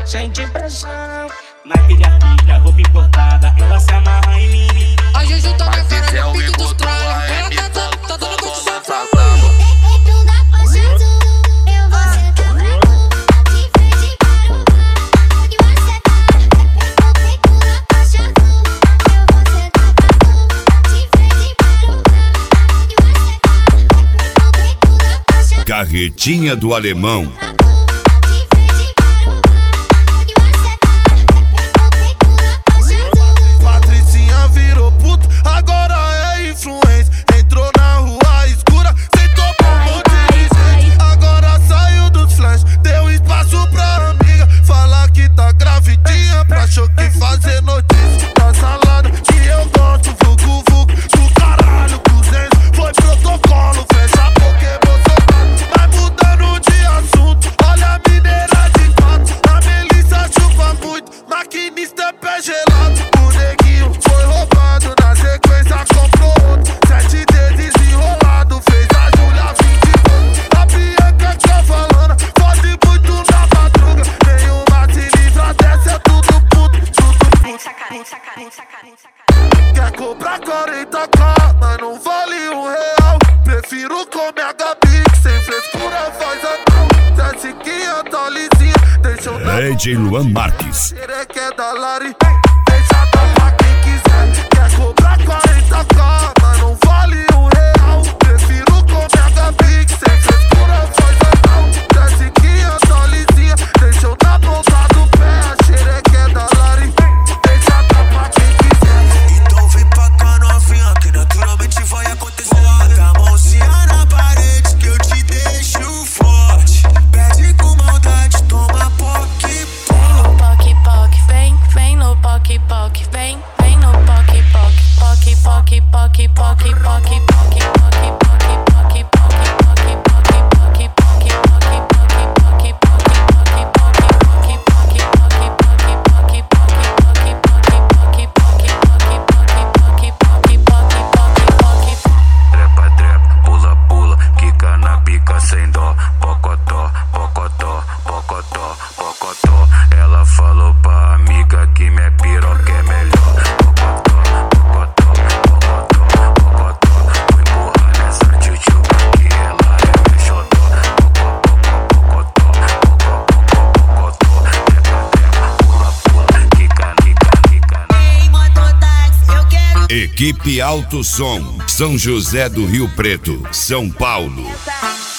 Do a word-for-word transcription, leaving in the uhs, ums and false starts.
sente pressão. Na pilha pilha, roupa importada, ela se amarra em mim. A Juju tá na cara no pique dos tralha. Ela tá dando, tá dando com essa fala. Dentro da faixa azul, eu vou sentar pra tu. De frente para o bar, onde você tá. Dentro da faixa azul, eu vou sentar pra tu. De frente para o bar, onde você tá. Dentro da faixa azul. Carretinha do Alemão. Patricinha virou puta, agora é influência. Entrou na rua escura, sentou pro dirigente. Agora saiu dos flash, deu espaço pra amiga. Fala que tá gravidinha, pra choque fazer notícia. Da salada que eu gosto, vucu vucu. Do caralho, duzentos, foi protocolo. Fecha a boca, emocionado. Vai mudando de assunto, olha a mineira de quatro. A Melissa chupa muito, maquinista é pé gelado. Foi roubado, na sequência comprou outro. Sete dedos enrolado, fez a Júlia vinte pontos. A Bianca Cavalana, fode muito na madruga. Nenhuma se livra dessa, é tudo puto, tudo puto. Quer cobrar quarenta k, mas não vale um real. Prefiro comer a Gabi, que sem frescura faz a desce que a tá lisinha, deixa eu dar. D J Luan Marques. Xereca da Lari, deixa dar pra quem quiser. Quer cobrar quarenta k, mas não vale um real. Prefiro comer a Gabi, que sem frescura faz anal. Desce que a tá lisinha, deixa eu dar ponta do pé. A xereca da Lari, deixa dar pra quem quiser. Então vem pra cá novinha, que naturalmente vai acontecer. Bota a mãozinha na parede que eu te deixo forte. Pede com maldade, toma poque. Poque, poque, vem, vem no poque, poque, vem, vem no poque, poque, poque, poque, poque, poque, poque, poque, poque, poque, poque, poque, poque, poque, poque, poque, poque, poque, poque, Trepa, trepa, pula, pula, quica na pica sem dó. Pocotó, pocotó, pocotó, pocotó. Ela falou pra amiga que minha piroca é melhor. Pocotó, pocotó, pocotó, pocotó. Vou empurrar nessa tchutchuca que ela é minha xodó. Pocotó, pocotó, pocotó. Trepa, trepa, pula, pula, quica, quica, quica. Ei, mototáxi, eu quero. Equipe Alto Som, São José do Rio Preto, São Paulo.